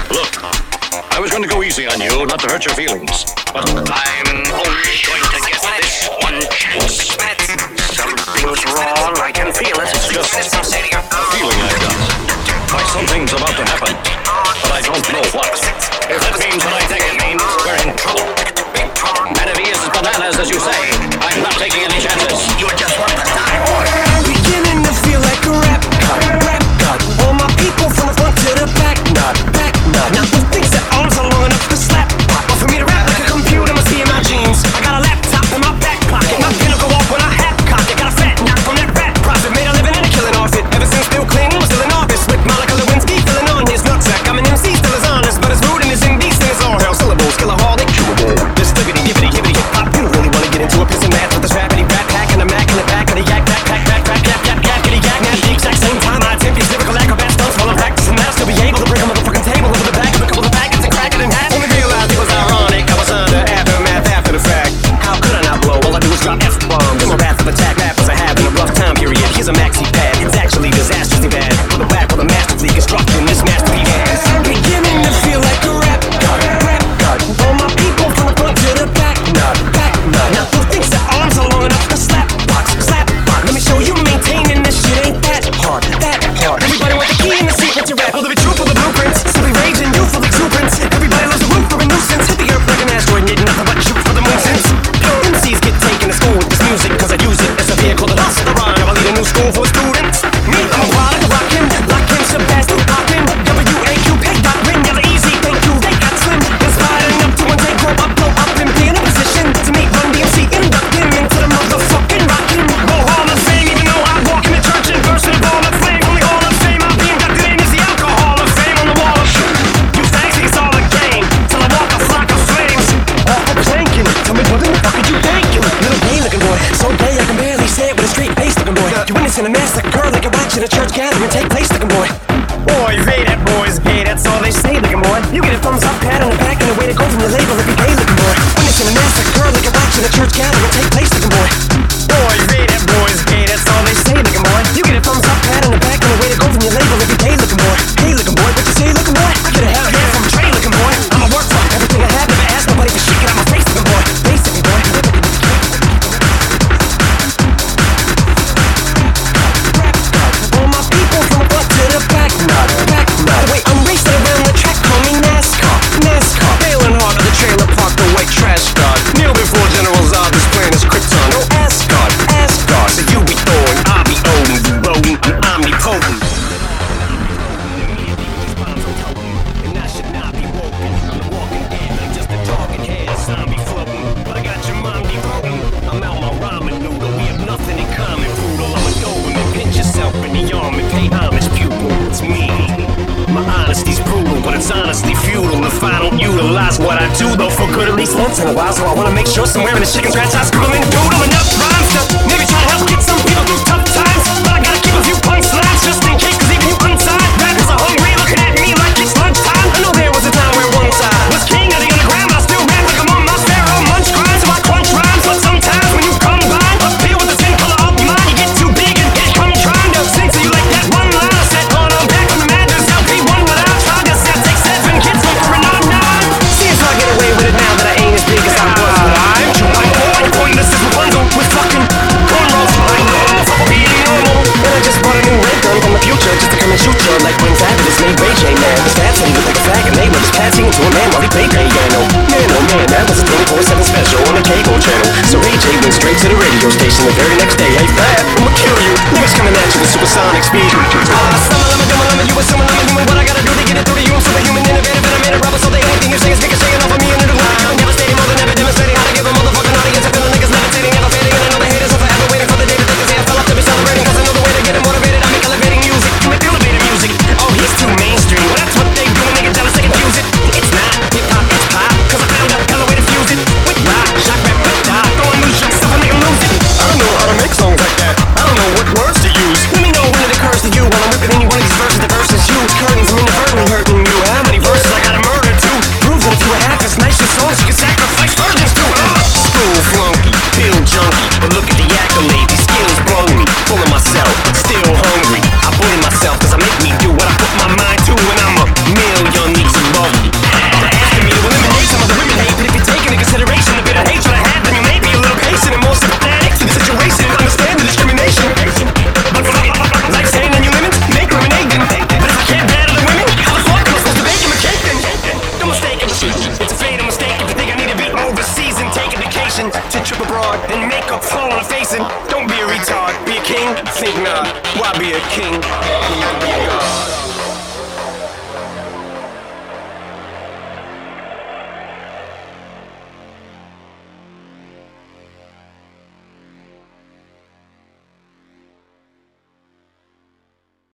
Look, I was going to go easy on you, not to hurt your feelings. But I'm only going to get this one chance. Something's wrong, I can feel it. It's just a feeling I've got. Like something's about to happen, but I don't know what. If that means what I think it means, we're in trouble. And if he is as bananas as you say, I'm not taking any chances. You're just one to die, boy. I'm beginning to feel like a rap god. All my people from the front to the back nod. Now who thinks that arms are long enough to slap? But for me to rap like a computer must be in my jeans. I got a laptop in my back pocket. My pen will go off when I have cocked it. Got a fat knock from that rap profit. Made a living and a killing off it. Ever since Bill Clinton was still in office. With Monica Lewinsky filling on his nutsack. I'm an MC still as honest, but as rude and as indecent as all hell. Syllables, killaholic. This diggity, gibbity, hibbity, hip hop. You don't really want to get into a piss and math with this rapidy rap pack and a mac in the back of the yak pack. Yakety yak. Now at the exact same time I attempt these lyrical acrobat stunts while I'm practicing math. Still be able to break a motherfucking table over the back of a couple of packets and crack it in half. Only realized it was ironic. I was under aftermath after the fact. How could I not blow? All I do is drop F-bombs. In my wrath of attack, rappers I have in a rough time period. Here's a maxi pad. It's actually disastrously bad. With a whack with a masterfully constructing this masterpiece. I'm beginning to feel like a rap god. All my people from the front to the back nod. Now who thinks that arms are long enough to slap box? Let me show you maintaining this shit ain't that hard. Everybody want the key in the secret to rap. Will there be truth for the blueprints? Simply raging you for the blueprints. Everybody loves a root for a nuisance. Hit the earth like an asteroid, need nothing but shoot for the moon since MCs get taken to school with this music, cause I use it as a vehicle to hustle the rhyme. I'll lead a new school for students. Me, I'm a product of rockin', lockin', Sebastian poppin', W-A-Q, peg dot, win, never easy, thank you, they got slim. Inspired enough to one day grow up and be in a position to meet Run DMC, induct him into the motherfucking rockin' roll Hall of Fame. Even though I walk in the church and burst in a ball of flame, only Hall of Fame I'll be inducted in is the Alcohol of Fame on the wall of shit. You thanks, it's all a game, till I walk a flock of flames. Off the planking, tell me what the fuck are you thinking? Little gay looking boy, so gay I can barely say it with a straight face looking boy. You witnessing a massacre like you're watching a church gathering take place looking boy. Boys, hey, that boy's gay, that's all they say looking boy. You get a thumbs up, pat on the back, and a way to go from the label if you're gay looking boy. Witnessing a massacre like you're watching a church gathering take place looking boy. Boys, hey, that boy's gay, that's all they say looking boy. You get a thumbs up, pat on the back, and a way to go from your label if you're gay looking boy. Hey looking boy, what you say looking boy? I get a hell yeah from Trey looking boy. I'ma work for everything I have, never ask nobody for shit, get out my face looking boy. Face looking boy. All my people from the front to the back nod. Wait, I'm racing around the track, call me NASCAR. Bailing hard to the trailer park, the white trash god. Kneel before General Zod, this plane is Krypton. No Asgard. So you be Thor and I be Odin. You rodent, I'm omnipotent. And I should not be woken. I'm walking dead, I'm just a talking head, zombie floating. But I got your mind devoting. I'm out my ramen noodle, we have nothing in common, brutal. I'm a Doberman, pinch yourself in the arm and pay homage, pupil. It's me. My honesty's brutal, but it's honestly futile if I don't utilize what I do, though for good at least once in a while. So I wanna make sure somewhere in the chicken scratch I scribble and doodle enough rhymes to maybe try to help get some people through tough times. But I gotta keep a few punchlines just in case, cause even you unsigned rappers are hungry looking at me like it's lunchtime. I know there was a time where one side was king of the underground, I still rap like I'm on my pharaoh munch grind. So I crunch rhymes, but sometimes when you combine appeal with the 10 color of your mind, you get too big and it come trying to sing to you like that one line I said on I'm back from the madness. LP1 without trying to set, take 7 kids home for a 9-9. See if I get away with it now that I ain't as big as I was when I'm like pointless as Rapunzel with fucking cornrows. I know I'm for being normal, and I just bought a new ray gun from the future just to come and shoot you like when Fabulous made Ray J, man. This dad's saying he looked like a fag and they were just passing into a man while he played piano. Man, oh man, that was a 24/7 special on the cable channel. So Ray J went straight to the radio station the very next day. Hey Fab, I'ma kill you. Niggas coming at you with supersonic speed. Summer, you assuming I'm a human. What I gotta do to get it through to you? I'm superhuman, innovative, and I made a rubber. So they anything you say is ricocheting off of me and it'll lie. I'm devastating more than ever, demonstrating how to give a motherfucking audience. I feel the niggas levitating, never fading, and I know the haters are forever waiting for the day that they can say I fell off to be celebrating. Cause I know the way to get them motivated. I make elevating music. You make elevated music. Oh, he's too mainstream. Well, that's what they do when they get jealous, they confuse it. It's not hip-hop, it's pop. Cause I found a hella way to fuse it. With rock, shock, rap, hip-hop. Throwing new shots, stuff and make them lose it. I don't know how to make songs like that. I don't know what words to use. Let me know when it occurs to you. reason to trip abroad and make up fall on the face. And don't be a retard, be a king, think not. Why be a king when you can be a god?